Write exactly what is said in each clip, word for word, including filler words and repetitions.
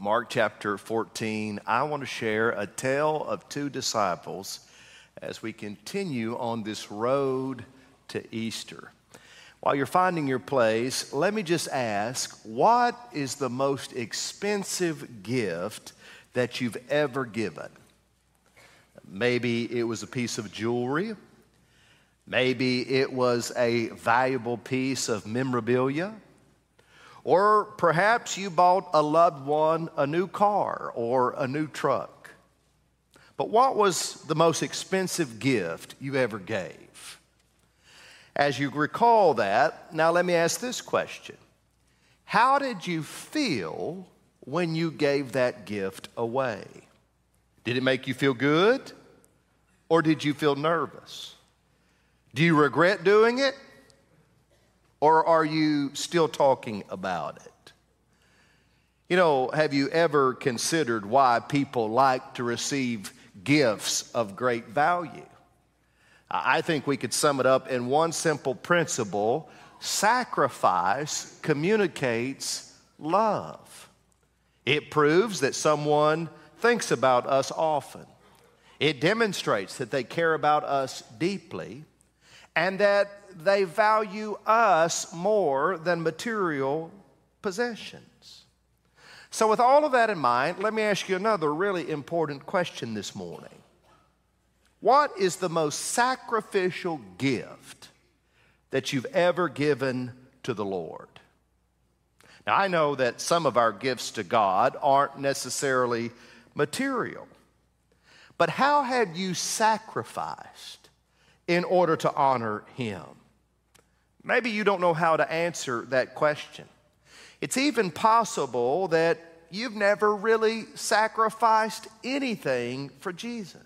Mark chapter fourteen, I want to share a tale of two disciples as we continue on this road to Easter. While you're finding your place, let me just ask, what is the most expensive gift that you've ever given? Maybe it was a piece of jewelry. Maybe it was a valuable piece of memorabilia. Or perhaps you bought a loved one a new car or a new truck. But what was the most expensive gift you ever gave? As you recall that, now let me ask this question. How did you feel when you gave that gift away? Did it make you feel good? Or did you feel nervous? Do you regret doing it? Or are you still talking about it? You know, have you ever considered why people like to receive gifts of great value? I think we could sum it up in one simple principle: sacrifice communicates love. It proves that someone thinks about us often. It demonstrates that they care about us deeply and that they value us more than material possessions. So with all of that in mind, let me ask you another really important question this morning. What is the most sacrificial gift that you've ever given to the Lord? Now, I know that some of our gifts to God aren't necessarily material, but how have you sacrificed in order to honor Him? Maybe you don't know how to answer that question. It's even possible that you've never really sacrificed anything for Jesus.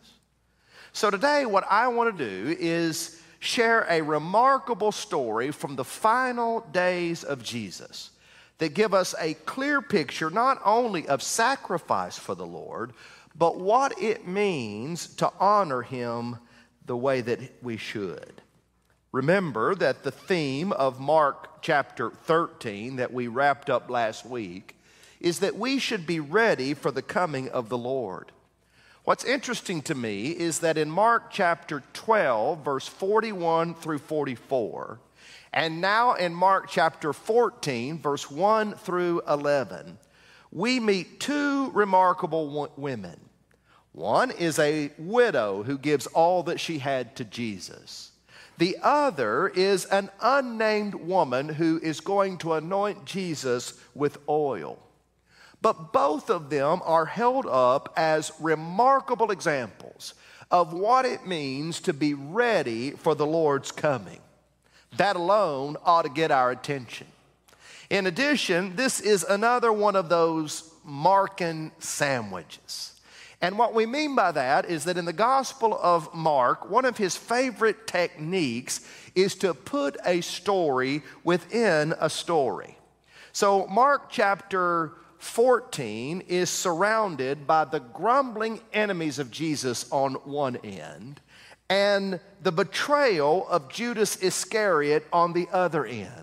So today, what I want to do is share a remarkable story from the final days of Jesus that give us a clear picture not only of sacrifice for the Lord, but what it means to honor Him the way that we should. Remember that the theme of Mark chapter thirteen that we wrapped up last week is that we should be ready for the coming of the Lord. What's interesting to me is that in Mark chapter twelve, verse forty-one through forty-four, and now in Mark chapter fourteen, verse one through eleven, we meet two remarkable women. One is a widow who gives all that she had to Jesus. The other is an unnamed woman who is going to anoint Jesus with oil. But both of them are held up as remarkable examples of what it means to be ready for the Lord's coming. That alone ought to get our attention. In addition, this is another one of those Markan sandwiches. And what we mean by that is that in the Gospel of Mark, one of his favorite techniques is to put a story within a story. So Mark chapter fourteen is surrounded by the grumbling enemies of Jesus on one end and the betrayal of Judas Iscariot on the other end.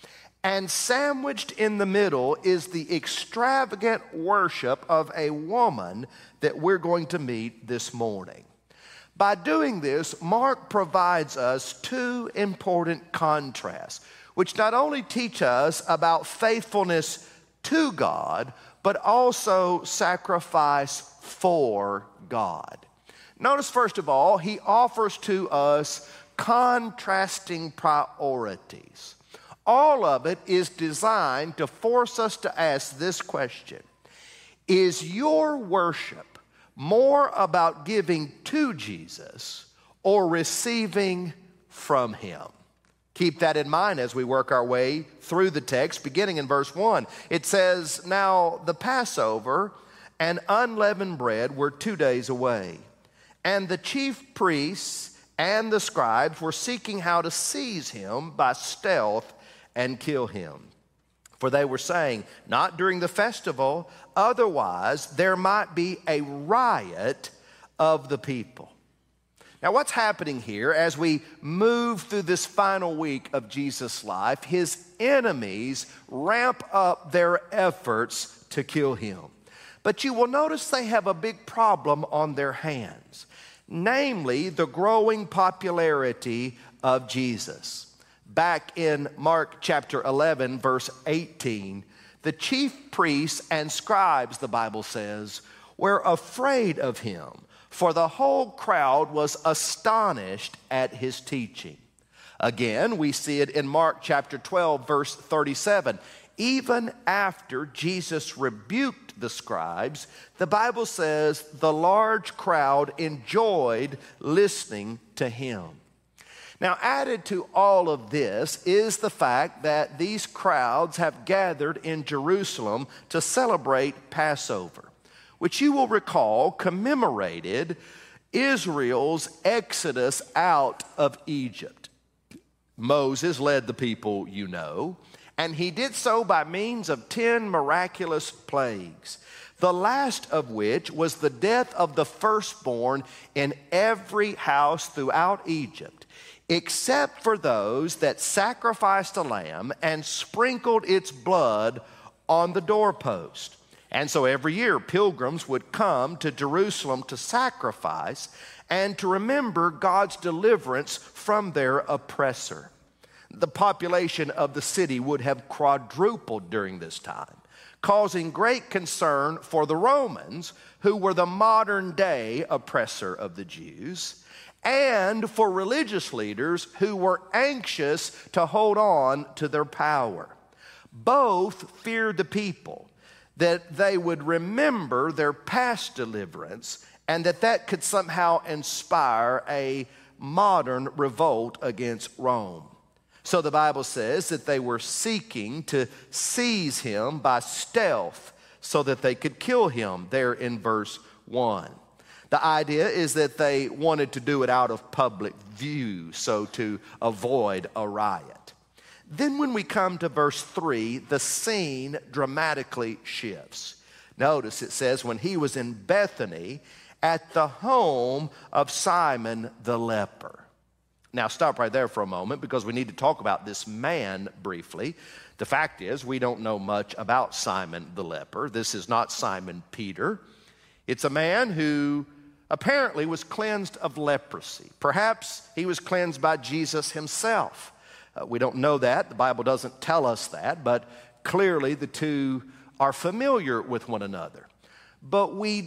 And sandwiched in the middle is the extravagant worship of a woman that we're going to meet this morning. By doing this, Mark provides us two important contrasts, which not only teach us about faithfulness to God, but also sacrifice for God. Notice, first of all, he offers to us contrasting priorities. All of it is designed to force us to ask this question: is your worship more about giving to Jesus or receiving from Him? Keep that in mind as we work our way through the text, beginning in verse one. It says, "Now the Passover and unleavened bread were two days away, and the chief priests and the scribes were seeking how to seize Him by stealth and kill Him. For they were saying, 'Not during the festival, otherwise there might be a riot of the people.'" Now, what's happening here as we move through this final week of Jesus' life? His enemies ramp up their efforts to kill Him. But you will notice they have a big problem on their hands, namely the growing popularity of Jesus. Back in Mark chapter eleven, verse eighteen, the chief priests and scribes, the Bible says, were afraid of him, for the whole crowd was astonished at his teaching. Again, we see it in Mark chapter twelve, verse thirty-seven. Even after Jesus rebuked the scribes, the Bible says the large crowd enjoyed listening to him. Now, added to all of this is the fact that these crowds have gathered in Jerusalem to celebrate Passover, which you will recall commemorated Israel's exodus out of Egypt. Moses led the people, you know, and he did so by means of ten miraculous plagues, the last of which was the death of the firstborn in every house throughout Egypt, except for those that sacrificed a lamb and sprinkled its blood on the doorpost. And so every year pilgrims would come to Jerusalem to sacrifice and to remember God's deliverance from their oppressor. The population of the city would have quadrupled during this time, causing great concern for the Romans, who were the modern day oppressor of the Jews, and for religious leaders who were anxious to hold on to their power. Both feared the people, that they would remember their past deliverance and that that could somehow inspire a modern revolt against Rome. So the Bible says that they were seeking to seize him by stealth so that they could kill him there in verse one. The idea is that they wanted to do it out of public view, so to avoid a riot. Then when we come to verse three, the scene dramatically shifts. Notice it says, when he was in Bethany at the home of Simon the leper. Now stop right there for a moment because we need to talk about this man briefly. The fact is, we don't know much about Simon the leper. This is not Simon Peter. It's a man who apparently was cleansed of leprosy. Perhaps he was cleansed by Jesus himself. Uh, we don't know that. The Bible doesn't tell us that, but clearly the two are familiar with one another. But we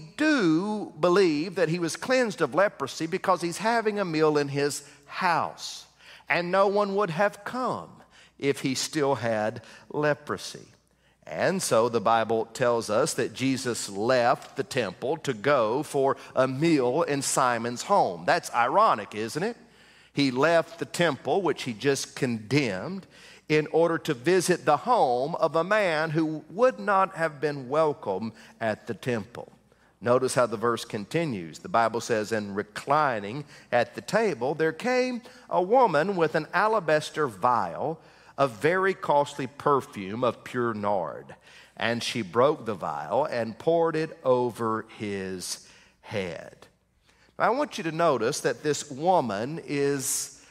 do believe that he was cleansed of leprosy because he's having a meal in his house, and no one would have come if he still had leprosy. And so the Bible tells us that Jesus left the temple to go for a meal in Simon's home. That's ironic, isn't it? He left the temple, which he just condemned, in order to visit the home of a man who would not have been welcome at the temple. Notice how the verse continues. The Bible says, and reclining at the table, there came a woman with an alabaster vial of very costly perfume of pure nard. And she broke the vial and poured it over his head. Now, I want you to notice that this woman is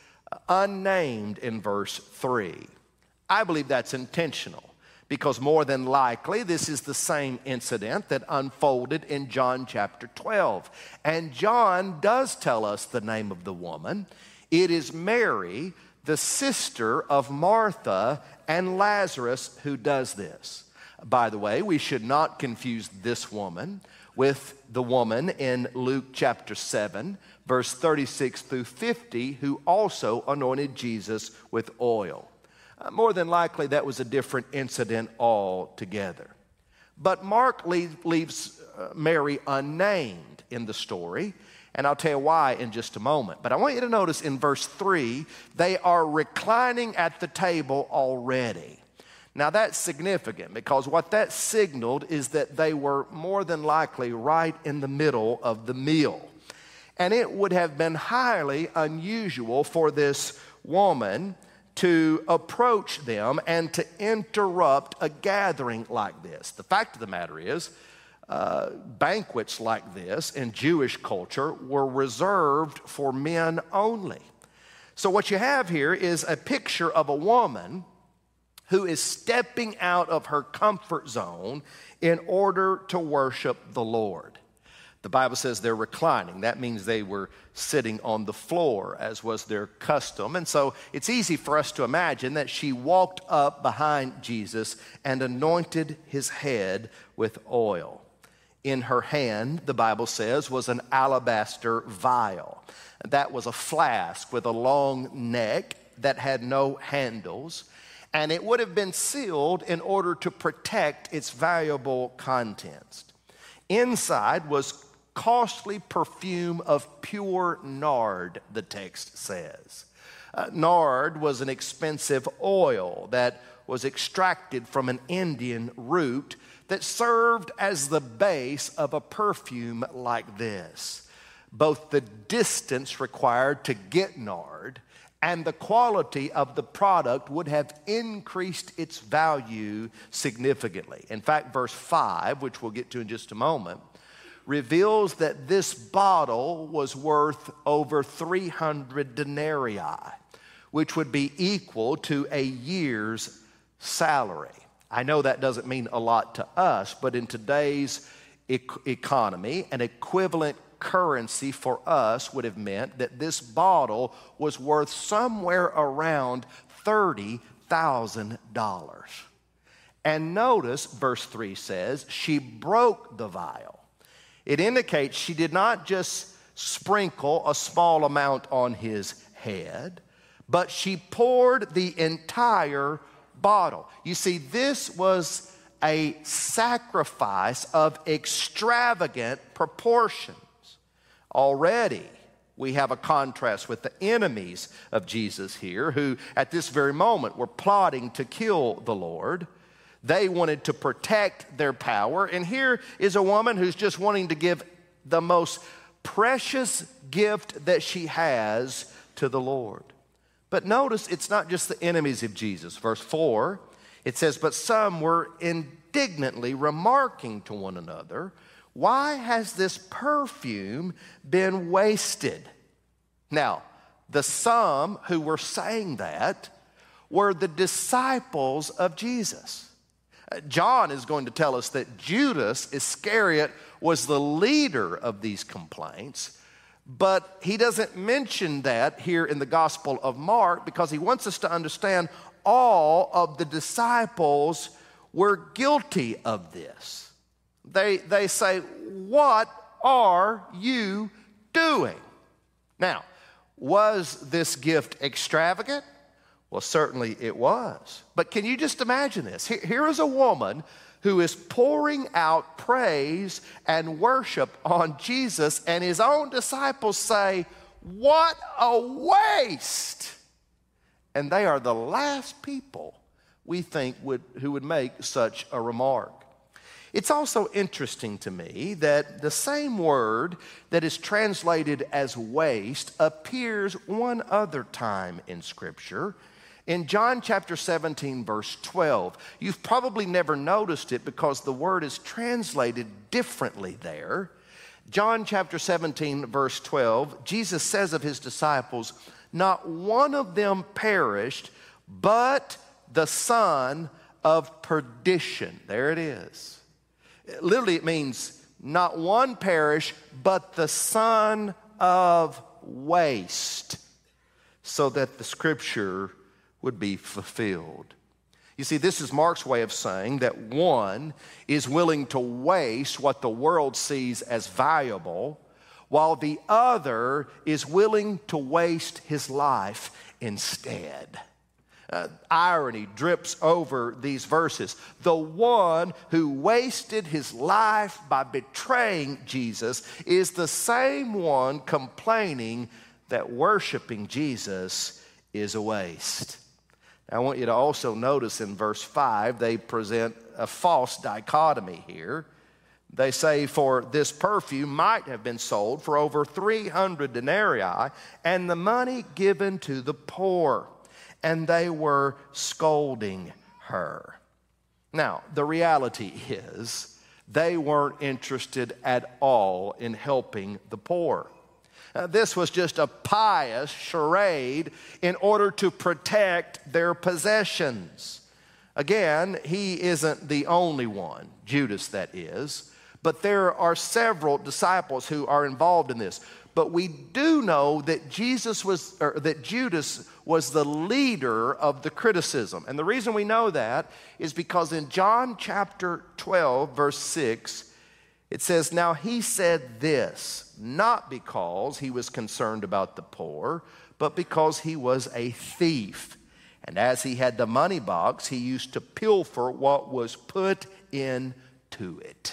unnamed in verse three. I believe that's intentional, because more than likely this is the same incident that unfolded in John chapter twelve. And John does tell us the name of the woman. It is Mary, the sister of Martha and Lazarus, who does this. By the way, we should not confuse this woman with the woman in Luke chapter seven, verse thirty-six through fifty, who also anointed Jesus with oil. Uh, more than likely, that was a different incident altogether. But Mark leave, leaves uh, Mary unnamed in the story, and I'll tell you why in just a moment. But I want you to notice in verse three, they are reclining at the table already. Now that's significant because what that signaled is that they were more than likely right in the middle of the meal. And it would have been highly unusual for this woman to approach them and to interrupt a gathering like this. The fact of the matter is, uh, banquets like this in Jewish culture were reserved for men only. So what you have here is a picture of a woman who is stepping out of her comfort zone in order to worship the Lord. The Bible says they're reclining. That means they were sitting on the floor, as was their custom. And so it's easy for us to imagine that she walked up behind Jesus and anointed his head with oil. In her hand, the Bible says, was an alabaster vial. That was a flask with a long neck that had no handles, and it would have been sealed in order to protect its valuable contents. Inside was costly perfume of pure nard, the text says. Uh, nard was an expensive oil that was extracted from an Indian root that served as the base of a perfume like this. Both the distance required to get nard and the quality of the product would have increased its value significantly. In fact, verse five, which we'll get to in just a moment, reveals that this bottle was worth over three hundred denarii, which would be equal to a year's salary. I know that doesn't mean a lot to us, but in today's e- economy, an equivalent currency for us would have meant that this bottle was worth somewhere around thirty thousand dollars. And notice, verse three says, she broke the vial. It indicates she did not just sprinkle a small amount on his head, but she poured the entire bottle. You see, this was a sacrifice of extravagant proportions. Already, we have a contrast with the enemies of Jesus here, who at this very moment were plotting to kill the Lord. They wanted to protect their power. And here is a woman who's just wanting to give the most precious gift that she has to the Lord. But notice it's not just the enemies of Jesus. Verse four, it says, but some were indignantly remarking to one another, why has this perfume been wasted? Now, the some who were saying that were the disciples of Jesus. John is going to tell us that Judas Iscariot was the leader of these complaints, but he doesn't mention that here in the Gospel of Mark because he wants us to understand all of the disciples were guilty of this. They, they say, what are you doing? Now, was this gift extravagant? Well, certainly it was. But can you just imagine this? Here, here is a woman who is pouring out praise and worship on Jesus, and his own disciples say, what a waste! And they are the last people we think would, who would make such a remark. It's also interesting to me that the same word that is translated as waste appears one other time in Scripture. In John chapter seventeen, verse twelve, you've probably never noticed it because the word is translated differently there. John chapter seventeen, verse twelve, Jesus says of his disciples, not one of them perished, but the son of perdition. There it is. Literally, it means not one perish, but the son of waste, so that the scripture would be fulfilled. You see, this is Mark's way of saying that one is willing to waste what the world sees as valuable, while the other is willing to waste his life instead. Uh, irony drips over these verses. The one who wasted his life by betraying Jesus is the same one complaining that worshiping Jesus is a waste. I want you to also notice in verse five, they present a false dichotomy here. They say, for this perfume might have been sold for over three hundred denarii, and the money given to the poor. And they were scolding her. Now, the reality is, they weren't interested at all in helping the poor. Uh, this was just a pious charade in order to protect their possessions. Again, he isn't the only one, Judas that is, but there are several disciples who are involved in this. But we do know that Jesus was, or that Judas was the leader of the criticism. And the reason we know that is because in John chapter twelve, verse six, it says, "Now he said this, not because he was concerned about the poor, but because he was a thief. And as he had the money box, he used to pilfer what was put into it."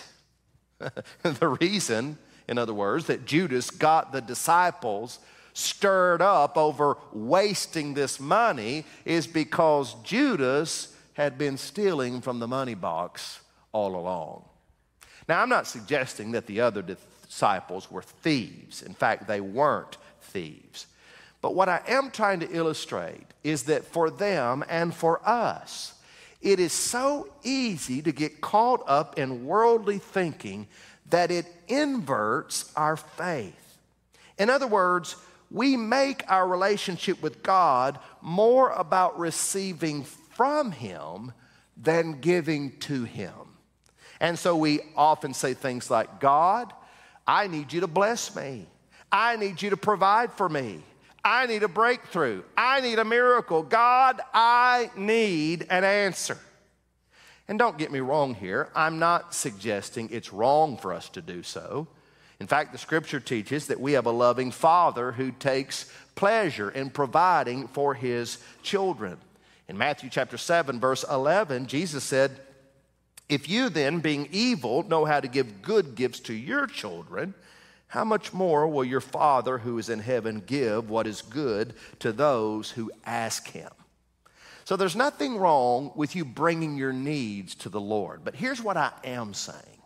The reason, in other words, that Judas got the disciples stirred up over wasting this money is because Judas had been stealing from the money box all along. Now, I'm not suggesting that the other disciples were thieves. In fact, they weren't thieves. But what I am trying to illustrate is that for them and for us, it is so easy to get caught up in worldly thinking that it inverts our faith. In other words, we make our relationship with God more about receiving from Him than giving to Him. And so we often say things like, "God, I need you to bless me. I need you to provide for me. I need a breakthrough. I need a miracle. God, I need an answer." And don't get me wrong here. I'm not suggesting it's wrong for us to do so. In fact, the scripture teaches that we have a loving Father who takes pleasure in providing for His children. In Matthew chapter seven, verse eleven, Jesus said, "If you then, being evil, know how to give good gifts to your children, how much more will your Father who is in heaven give what is good to those who ask Him?" So there's nothing wrong with you bringing your needs to the Lord. But here's what I am saying.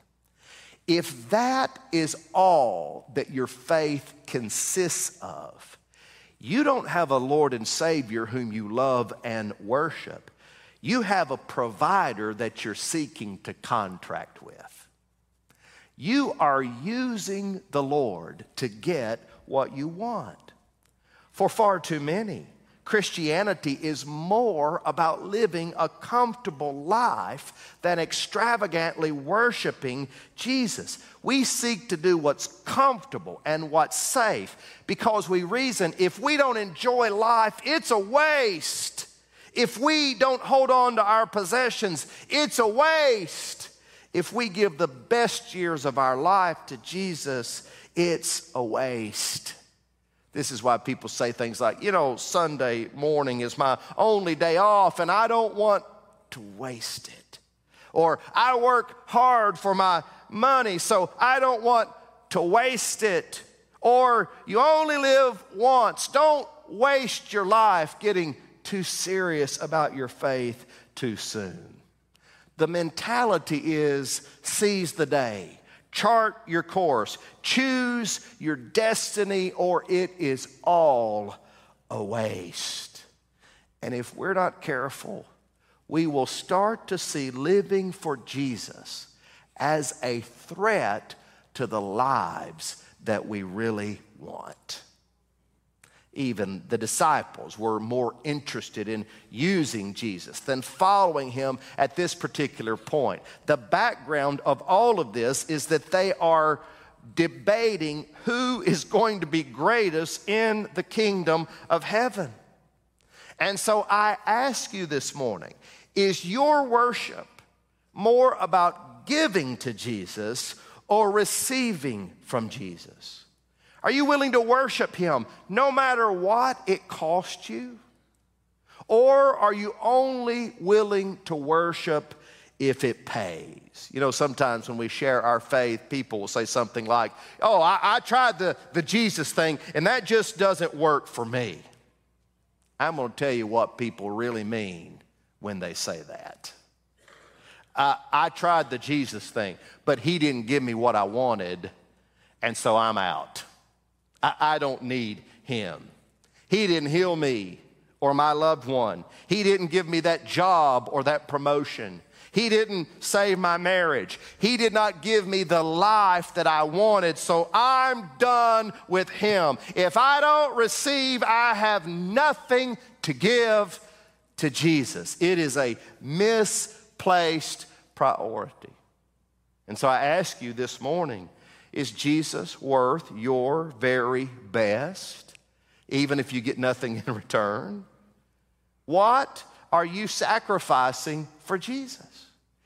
If that is all that your faith consists of, you don't have a Lord and Savior whom you love and worship. You have a provider that you're seeking to contract with. You are using the Lord to get what you want. For far too many, Christianity is more about living a comfortable life than extravagantly worshiping Jesus. We seek to do what's comfortable and what's safe because we reason if we don't enjoy life, it's a waste. If we don't hold on to our possessions, it's a waste. If we give the best years of our life to Jesus, it's a waste. This is why people say things like, you know, Sunday morning is my only day off and I don't want to waste it. Or I work hard for my money, so I don't want to waste it. Or you only live once. Don't waste your life getting too serious about your faith too soon. The mentality is seize the day. Chart your course, choose your destiny, or it is all a waste. And if we're not careful, we will start to see living for Jesus as a threat to the lives that we really want. Even the disciples were more interested in using Jesus than following Him at this particular point. The background of all of this is that they are debating who is going to be greatest in the kingdom of heaven. And so I ask you this morning, is your worship more about giving to Jesus or receiving from Jesus? Are you willing to worship Him no matter what it costs you? Or are you only willing to worship if it pays? You know, sometimes when we share our faith, people will say something like, "Oh, I, I tried the, the Jesus thing, and that just doesn't work for me." I'm going to tell you what people really mean when they say that. Uh, I tried the Jesus thing, but He didn't give me what I wanted, and so I'm out. I, I don't need Him. He didn't heal me or my loved one. He didn't give me that job or that promotion. He didn't save my marriage. He did not give me the life that I wanted, so I'm done with Him. If I don't receive, I have nothing to give to Jesus. It is a misplaced priority. And so I ask you this morning, is Jesus worth your very best, even if you get nothing in return? What are you sacrificing for Jesus?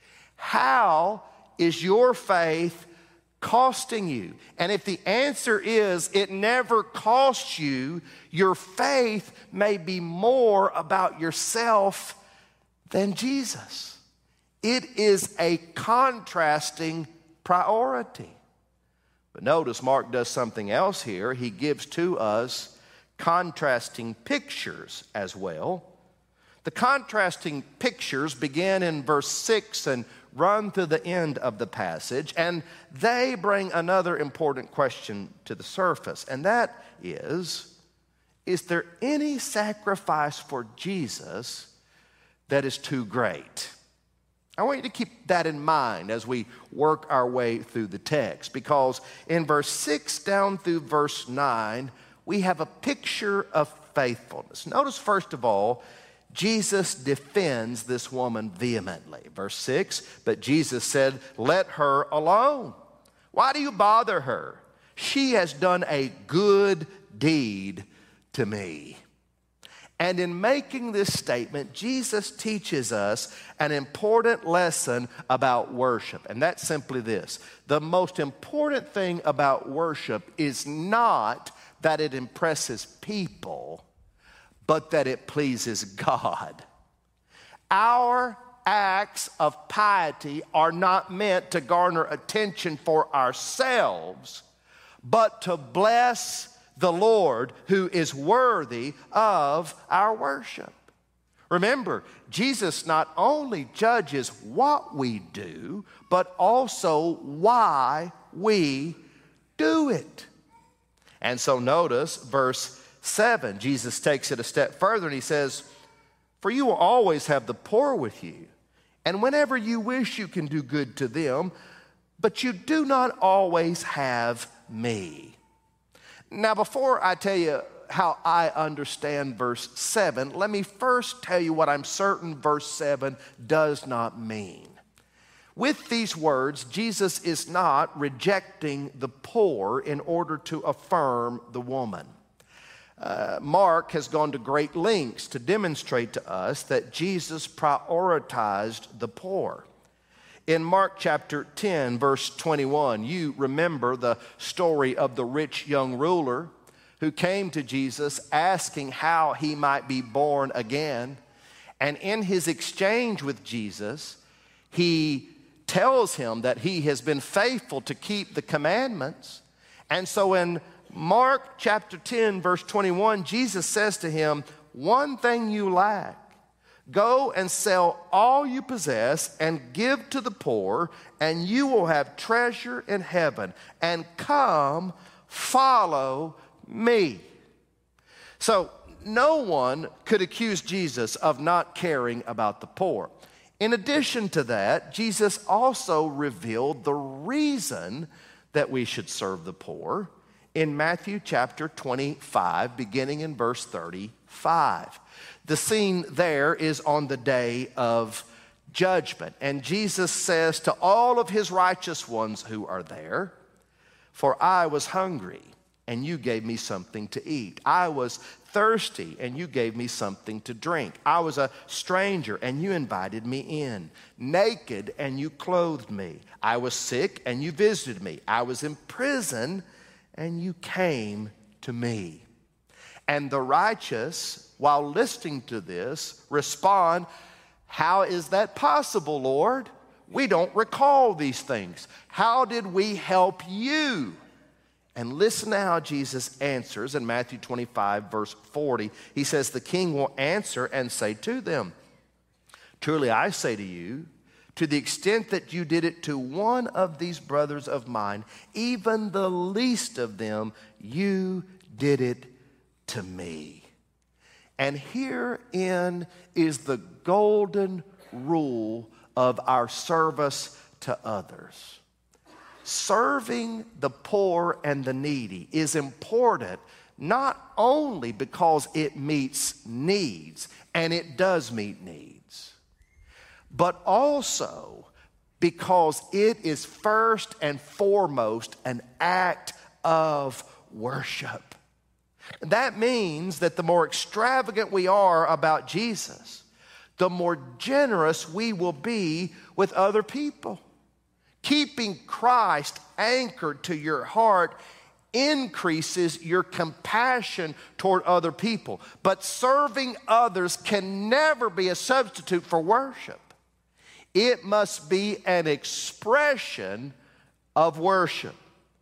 How is your faith costing you? And if the answer is it never costs you, your faith may be more about yourself than Jesus. It is a contrasting priority. But notice Mark does something else here. He gives to us contrasting pictures as well. The contrasting pictures begin in verse six and run through the end of the passage, and they bring another important question to the surface, and that is, is there any sacrifice for Jesus that is too great? I want you to keep that in mind as we work our way through the text, because in verse six down through verse nine, we have a picture of faithfulness. Notice, first of all, Jesus defends this woman vehemently. Verse six, but Jesus said, let her alone. Why do you bother her? She has done a good deed to me. And in making this statement, Jesus teaches us an important lesson about worship. And that's simply this. The most important thing about worship is not that it impresses people, but that it pleases God. Our acts of piety are not meant to garner attention for ourselves, but to bless the Lord who is worthy of our worship. Remember, Jesus not only judges what we do, but also why we do it. And so notice verse seven, Jesus takes it a step further and he says, for you will always have the poor with you, and whenever you wish you can do good to them, but you do not always have me. Now, before I tell you how I understand verse seven, let me first tell you what I'm certain verse seven does not mean. With these words, Jesus is not rejecting the poor in order to affirm the woman. Uh, Mark has gone to great lengths to demonstrate to us that Jesus prioritized the poor. In Mark chapter ten, verse twenty-one, you remember the story of the rich young ruler who came to Jesus asking how he might be born again. And in his exchange with Jesus, he tells him that he has been faithful to keep the commandments. And so in Mark chapter ten, verse twenty-one, Jesus says to him, one thing you lack. Go and sell all you possess and give to the poor, and you will have treasure in heaven. And come, follow me. So no one could accuse Jesus of not caring about the poor. In addition to that, Jesus also revealed the reason that we should serve the poor in Matthew chapter twenty-five, beginning in verse thirty-five. The scene there is on the day of judgment. And Jesus says to all of his righteous ones who are there, for I was hungry, and you gave me something to eat. I was thirsty, and you gave me something to drink. I was a stranger, and you invited me in. Naked, and you clothed me. I was sick, and you visited me. I was in prison, and you came to me. And the righteous, while listening to this, respond, how is that possible, Lord? We don't recall these things. How did we help you? And listen to how Jesus answers in Matthew twenty-five, verse forty. He says, the king will answer and say to them, truly I say to you, to the extent that you did it to one of these brothers of mine, even the least of them, you did it to me. And herein is the golden rule of our service to others. Serving the poor and the needy is important not only because it meets needs, and it does meet needs, but also because it is first and foremost an act of worship. That means that the more extravagant we are about Jesus, the more generous we will be with other people. Keeping Christ anchored to your heart increases your compassion toward other people. But serving others can never be a substitute for worship. It must be an expression of worship.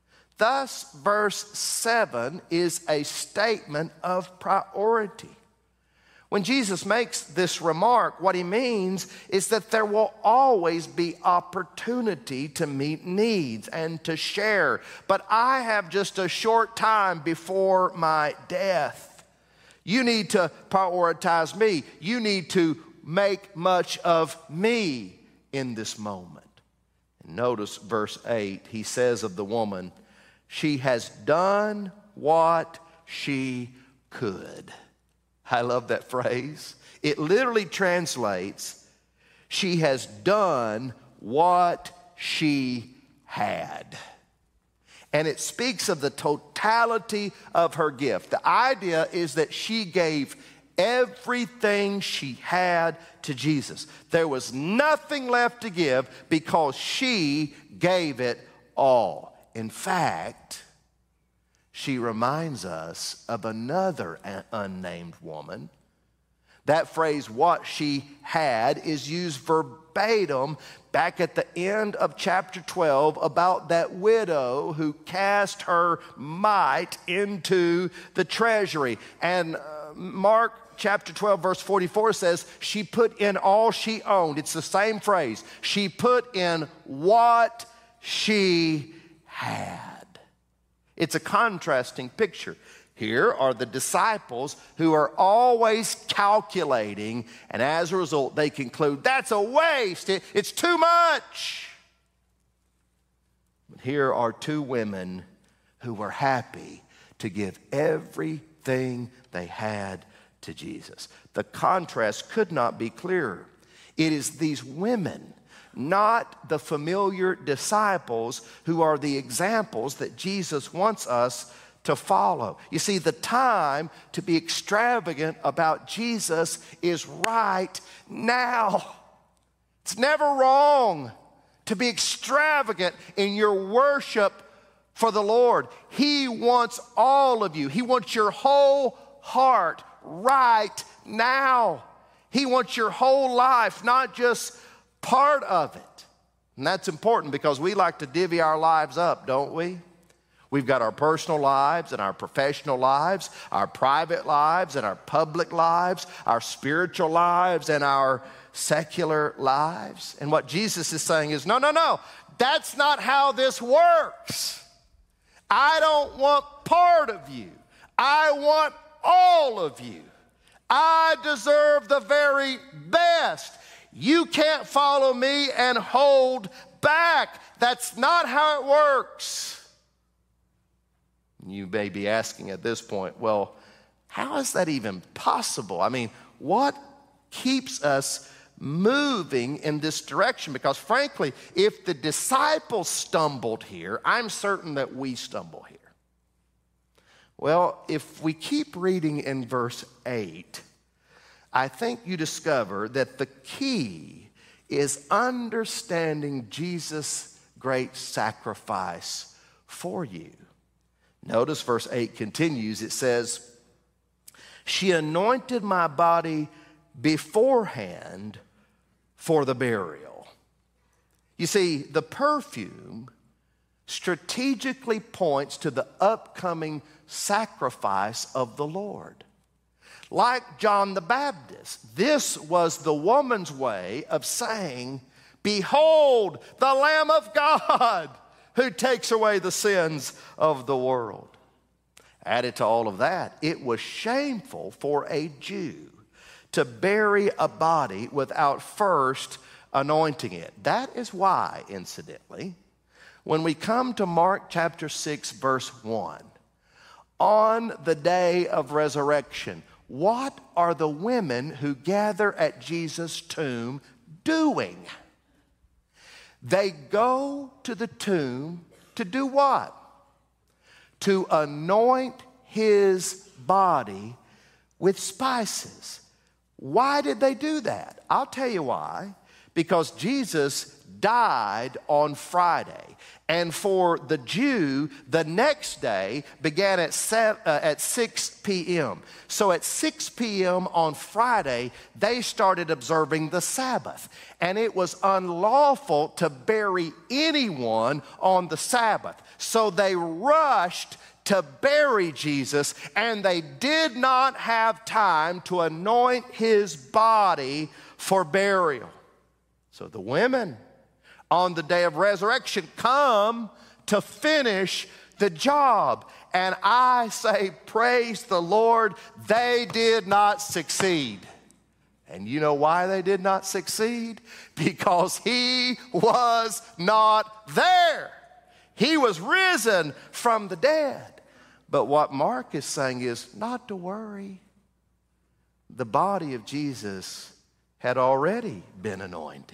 Thus, verse seven is a statement of priority. When Jesus makes this remark, what he means is that there will always be opportunity to meet needs and to share. But I have just a short time before my death. You need to prioritize me. You need to make much of me in this moment. And notice verse eight, he says of the woman, she has done what she could. I love that phrase. It literally translates, she has done what she had. And it speaks of the totality of her gift. The idea is that she gave everything she had to Jesus. There was nothing left to give because she gave it all. In fact, she reminds us of another unnamed woman. That phrase, what she had, is used verbatim back at the end of chapter twelve about that widow who cast her mite into the treasury. And uh, Mark chapter twelve, verse forty-four says, she put in all she owned. It's the same phrase. She put in what she had. It's a contrasting picture. Here are the disciples who are always calculating, and as a result, they conclude, that's a waste. It, it's too much. But here are two women who were happy to give everything they had to Jesus. The contrast could not be clearer. It is these women, not the familiar disciples, who are the examples that Jesus wants us to follow. You see, the time to be extravagant about Jesus is right now. It's never wrong to be extravagant in your worship for the Lord. He wants all of you. He wants your whole heart right now. He wants your whole life, not just part of it. And that's important because we like to divvy our lives up, don't we? We've got our personal lives and our professional lives, our private lives and our public lives, our spiritual lives and our secular lives. And what Jesus is saying is, no, no, no, that's not how this works. I don't want part of you. I want all of you. I deserve the very best. You can't follow me and hold back. That's not how it works. You may be asking at this point, well, how is that even possible? I mean, what keeps us moving in this direction? Because frankly, if the disciples stumbled here, I'm certain that we stumble here. Well, if we keep reading in verse eight, I think you discover that the key is understanding Jesus' great sacrifice for you. Notice verse eight continues. It says, she anointed my body beforehand for the burial. You see, the perfume strategically points to the upcoming sacrifice of the Lord. Like John the Baptist, this was the woman's way of saying, behold, the Lamb of God who takes away the sins of the world. Added to all of that, it was shameful for a Jew to bury a body without first anointing it. That is why, incidentally, when we come to Mark chapter six, verse one, on the day of resurrection, what are the women who gather at Jesus' tomb doing? They go to the tomb to do what? To anoint his body with spices. Why did they do that? I'll tell you why. Because Jesus died on Friday. And for the Jew, the next day began at, seven, uh, at six p.m. So at six p.m. on Friday, they started observing the Sabbath. And it was unlawful to bury anyone on the Sabbath. So they rushed to bury Jesus, and they did not have time to anoint his body for burial. So the women on the day of resurrection come to finish the job. And I say, praise the Lord, they did not succeed. And you know why they did not succeed? Because he was not there. He was risen from the dead. But what Mark is saying is not to worry. The body of Jesus had already been anointed.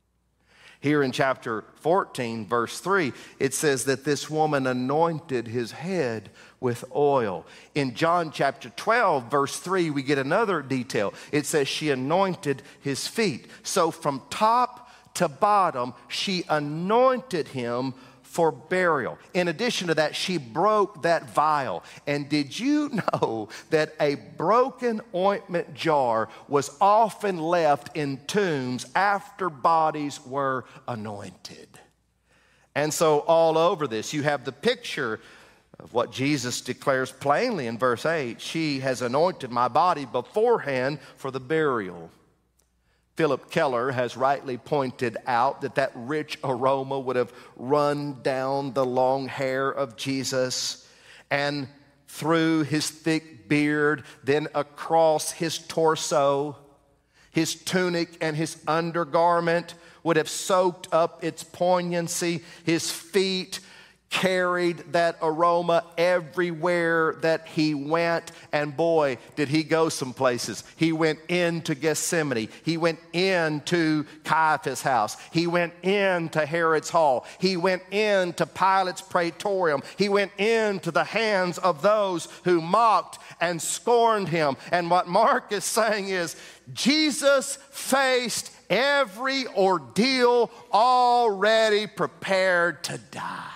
Here in chapter fourteen, verse three, it says that this woman anointed his head with oil. In John chapter twelve, verse three, we get another detail. It says she anointed his feet. So from top to bottom, she anointed him for burial. In addition to that, she broke that vial. And did you know that a broken ointment jar was often left in tombs after bodies were anointed? And so all over this, you have the picture of what Jesus declares plainly in verse eight. She has anointed my body beforehand for the burial. Philip Keller has rightly pointed out that that rich aroma would have run down the long hair of Jesus and through his thick beard, then across his torso. His tunic and his undergarment would have soaked up its poignancy. His feet carried that aroma everywhere that he went. And boy, did he go some places. He went into Gethsemane. He went into Caiaphas' house. He went into Herod's hall. He went into Pilate's praetorium. He went into the hands of those who mocked and scorned him. And what Mark is saying is, Jesus faced every ordeal already prepared to die.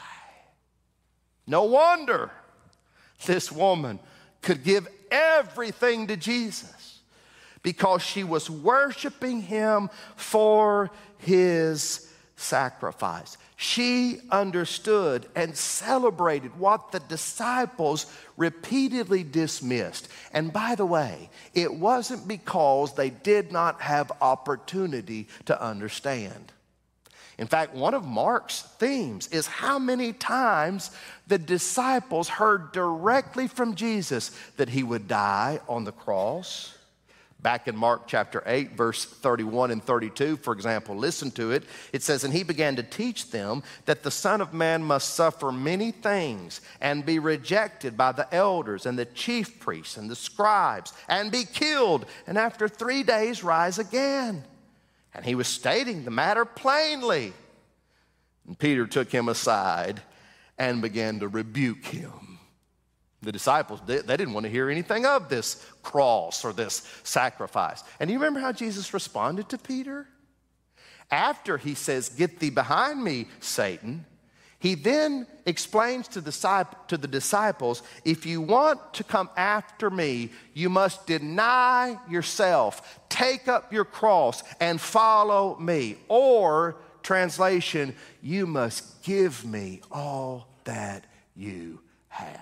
No wonder this woman could give everything to Jesus, because she was worshiping him for his sacrifice. She understood and celebrated what the disciples repeatedly dismissed. And by the way, it wasn't because they did not have opportunity to understand. In fact, one of Mark's themes is how many times the disciples heard directly from Jesus that he would die on the cross. Back in Mark chapter eight, verse thirty-one and thirty-two, for example, listen to it. It says, and he began to teach them that the Son of Man must suffer many things and be rejected by the elders and the chief priests and the scribes and be killed, and after three days rise again. And he was stating the matter plainly. And Peter took him aside and began to rebuke him. The disciples, they didn't want to hear anything of this cross or this sacrifice. And do you remember how Jesus responded to Peter? After he says, get thee behind me, Satan, he then explains to the disciples, if you want to come after me, you must deny yourself, take up your cross, and follow me. Or, translation, you must give me all that you have.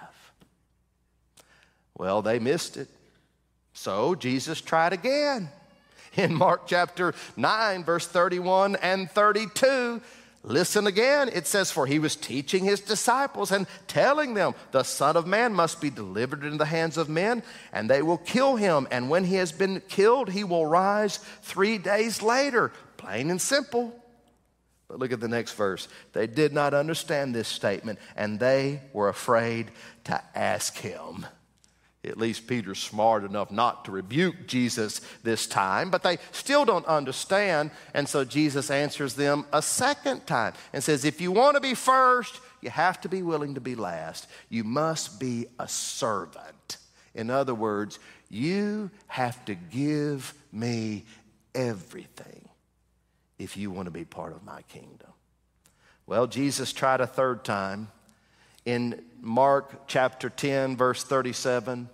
Well, they missed it. So Jesus tried again. In Mark chapter nine, verse thirty-one and thirty-two, listen again. It says, for he was teaching his disciples and telling them, the Son of Man must be delivered into the hands of men, and they will kill him. And when he has been killed, he will rise three days later. Plain and simple. But look at the next verse. They did not understand this statement, and they were afraid to ask him. At least Peter's smart enough not to rebuke Jesus this time, but they still don't understand. And so Jesus answers them a second time and says, if you want to be first, you have to be willing to be last. You must be a servant. In other words, you have to give me everything if you want to be part of my kingdom. Well, Jesus tried a third time. In Mark chapter ten, verse thirty-seven,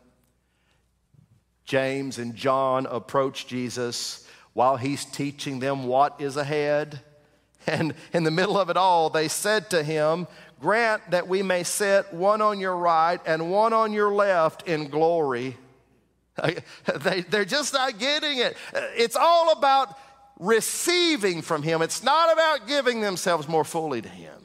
James and John approach Jesus while he's teaching them what is ahead. And in the middle of it all, they said to him, grant that we may sit one on your right and one on your left in glory. They, they're just not getting it. It's all about receiving from him. It's not about giving themselves more fully to him.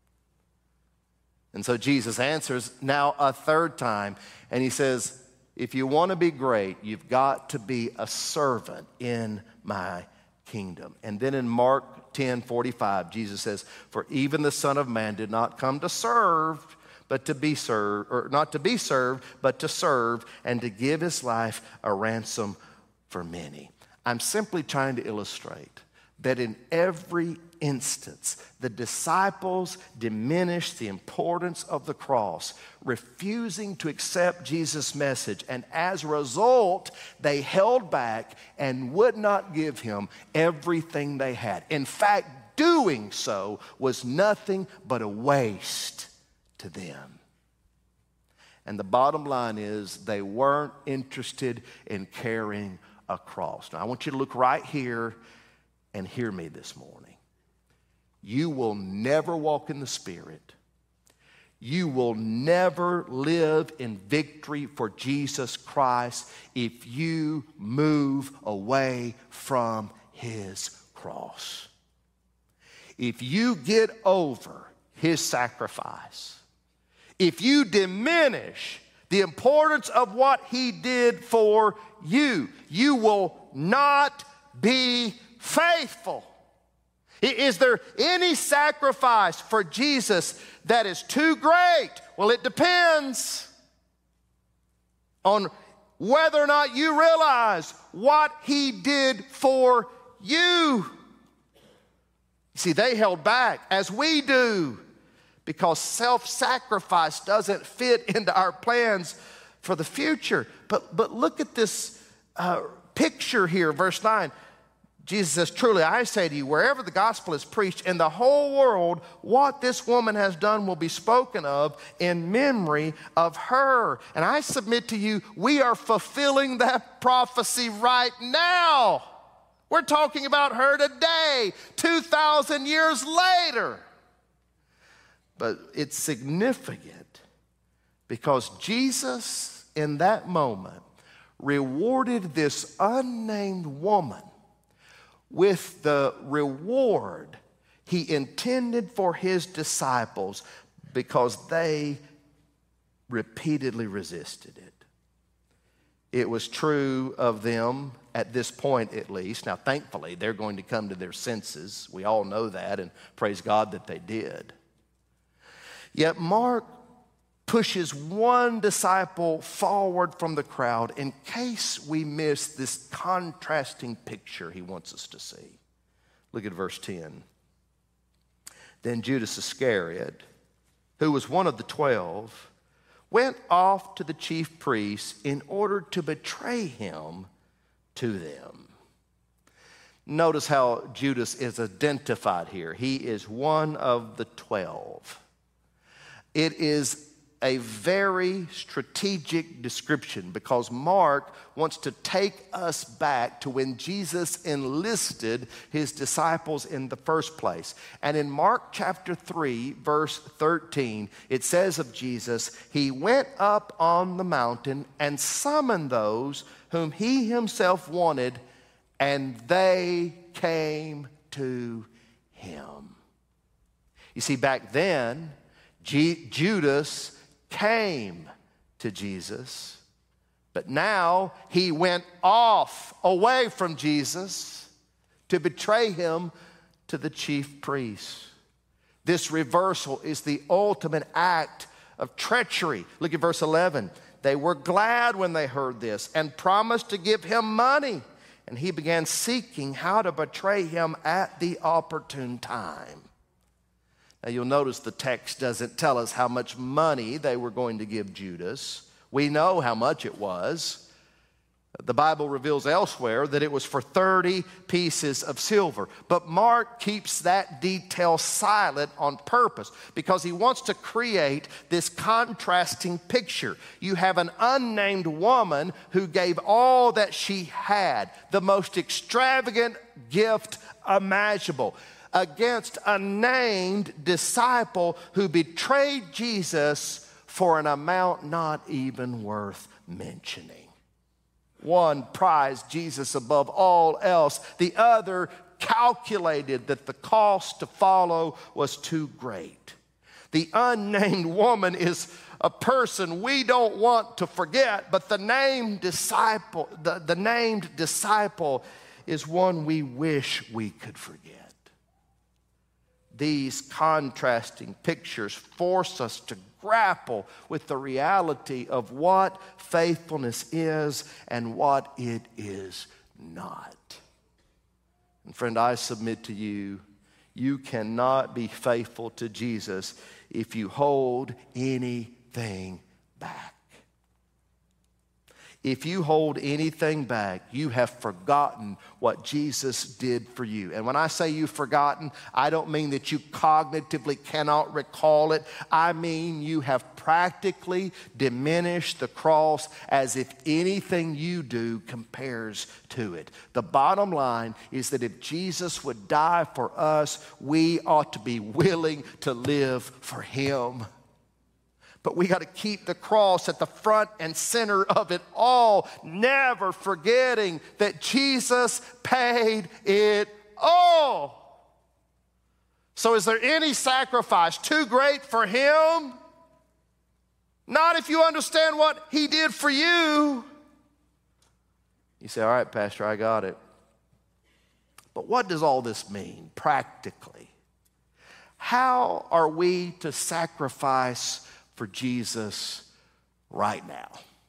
And so Jesus answers now a third time, and he says, if you want to be great, you've got to be a servant in my kingdom. And then in Mark ten forty-five, Jesus says, for even the Son of Man did not come to serve, but to be served, or not to be served, but to serve, and to give his life a ransom for many. I'm simply trying to illustrate that in every instance, the disciples diminished the importance of the cross, refusing to accept Jesus' message. And as a result, they held back and would not give him everything they had. In fact, doing so was nothing but a waste to them. And the bottom line is they weren't interested in carrying a cross. Now, I want you to look right here and hear me this morning. You will never walk in the Spirit. You will never live in victory for Jesus Christ if you move away from his cross. If you get over his sacrifice, if you diminish the importance of what he did for you, you will not be faithful. Is there any sacrifice for Jesus that is too great? Well, it depends on whether or not you realize what he did for you. See, they held back, as we do, because self-sacrifice doesn't fit into our plans for the future. But, but look at this uh, picture here, verse nine. Jesus says, truly, I say to you, wherever the gospel is preached in the whole world, what this woman has done will be spoken of in memory of her. And I submit to you, we are fulfilling that prophecy right now. We're talking about her today, two thousand years later. But it's significant because Jesus, in that moment, rewarded this unnamed woman with the reward he intended for his disciples because they repeatedly resisted it. It was true of them at this point, at least. Now, thankfully, they're going to come to their senses. We all know that, and praise God that they did. Yet Mark pushes one disciple forward from the crowd in case we miss this contrasting picture he wants us to see. Look at verse ten. Then Judas Iscariot, who was one of the twelve, went off to the chief priests in order to betray him to them. Notice how Judas is identified here. He is one of the twelve. It is a very strategic description because Mark wants to take us back to when Jesus enlisted his disciples in the first place. And in Mark chapter three, verse thirteen, it says of Jesus, he went up on the mountain and summoned those whom he himself wanted, and they came to him. You see, back then, G- Judas came to Jesus, but now he went off away from Jesus to betray him to the chief priests. This reversal is the ultimate act of treachery. Look at verse eleven. They were glad when they heard this and promised to give him money. And he began seeking how to betray him at the opportune time. Now you'll notice the text doesn't tell us how much money they were going to give Judas. We know how much it was. The Bible reveals elsewhere that it was for thirty pieces of silver. But Mark keeps that detail silent on purpose because he wants to create this contrasting picture. You have an unnamed woman who gave all that she had, the most extravagant gift imaginable, against a named disciple who betrayed Jesus for an amount not even worth mentioning. One prized Jesus above all else. The other calculated that the cost to follow was too great. The unnamed woman is a person we don't want to forget, but the named disciple, the, the named disciple is one we wish we could forget. These contrasting pictures force us to grapple with the reality of what faithfulness is and what it is not. And friend, I submit to you, you cannot be faithful to Jesus if you hold anything back. If you hold anything back, you have forgotten what Jesus did for you. And when I say you've forgotten, I don't mean that you cognitively cannot recall it. I mean you have practically diminished the cross as if anything you do compares to it. The bottom line is that if Jesus would die for us, we ought to be willing to live for him. But we got to keep the cross at the front and center of it all, never forgetting that Jesus paid it all. So is there any sacrifice too great for him? Not if you understand what he did for you. You say, all right, Pastor, I got it. But what does all this mean practically? How are we to sacrifice for Jesus right now?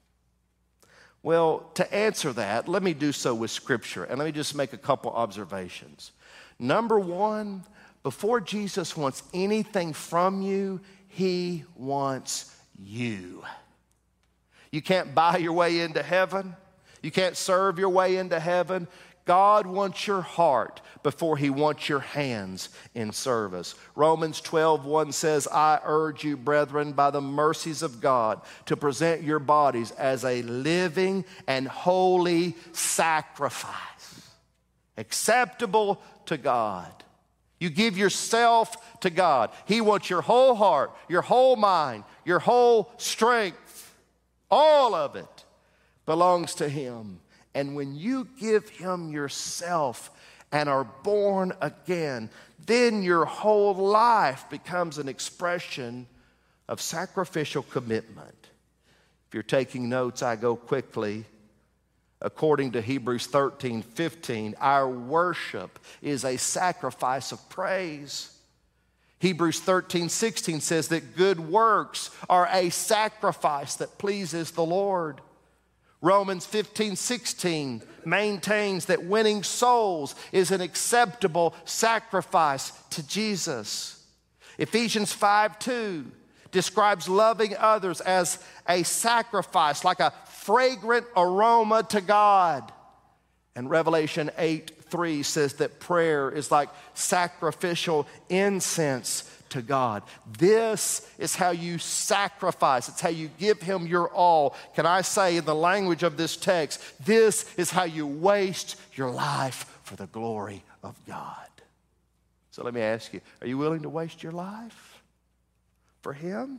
Well, to answer that, let me do so with Scripture, and let me just make a couple observations. Number one, before Jesus wants anything from you, he wants you. You can't buy your way into heaven. You can't serve your way into heaven. God wants your heart before he wants your hands in service. Romans twelve one says, I urge you, brethren, by the mercies of God, to present your bodies as a living and holy sacrifice, acceptable to God. You give yourself to God. He wants your whole heart, your whole mind, your whole strength. All of it belongs to him. And when you give him yourself and are born again, then your whole life becomes an expression of sacrificial commitment. If you're taking notes, I go quickly. According to Hebrews thirteen fifteen, our worship is a sacrifice of praise. Hebrews thirteen sixteen says that good works are a sacrifice that pleases the Lord. Romans fifteen sixteen maintains that winning souls is an acceptable sacrifice to Jesus. Ephesians five two describes loving others as a sacrifice, like a fragrant aroma to God. And Revelation eight three says that prayer is like sacrificial incense to God. This is how you sacrifice. It's how you give him your all. Can I say in the language of this text, this is how you waste your life for the glory of God. So let me ask you, are you willing to waste your life for him?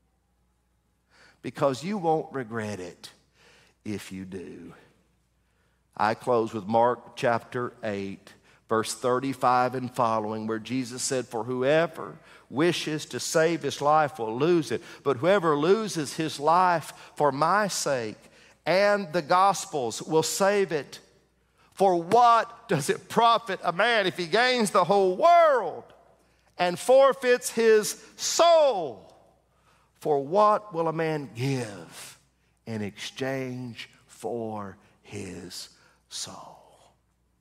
Because you won't regret it if you do. I close with Mark chapter eight, verse thirty-five and following, where Jesus said, for whoever wishes to save his life will lose it, but whoever loses his life for my sake and the gospel's will save it. For what does it profit a man if he gains the whole world and forfeits his soul? For what will a man give in exchange for his soul?